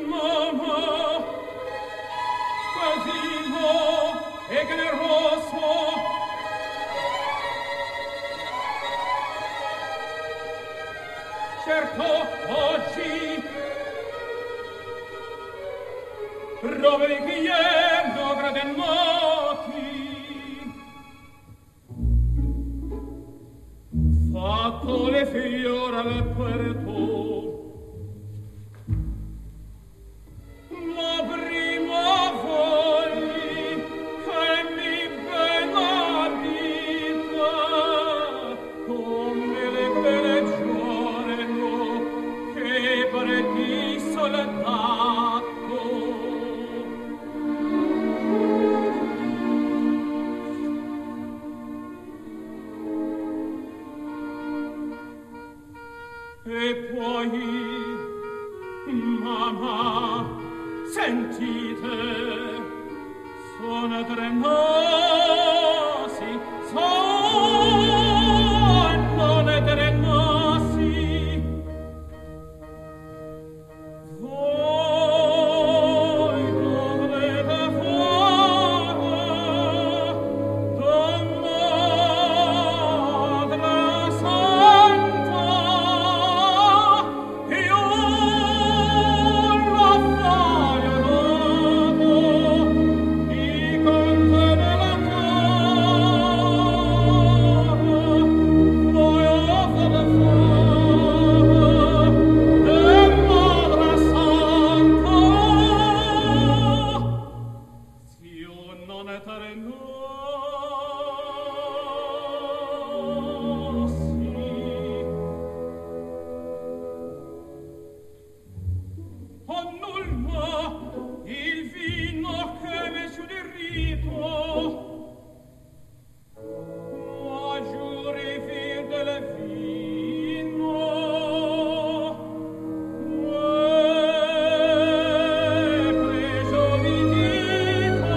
mamma, casino e generoso. Certo oggi provvediendo gradennati, fatto le fiore al puerto, la prima vogli che mi benabita, come le quelle giorno che per ti soldato. E poi, mamma, sentite, sono tre nasi, sono le tre nasi. Voi dovete fare da Madre Santa. Io la voglio di contenere la cara, voglio fare Madre Santa. Se io non è terenosi, oh nulla, il vino che mi chiude il rito, ma giuri del vino, preso di dito,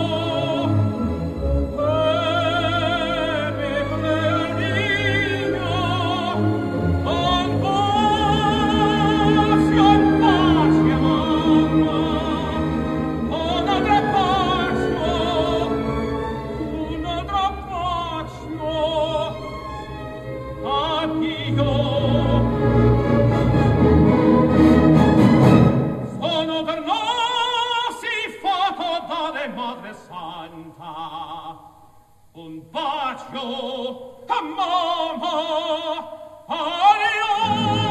mi prendio, ancora si abbascia, mamma, un altro bacio, addio. Sono per nasi fatto dare Madre Santa un bacio a mamma, addio.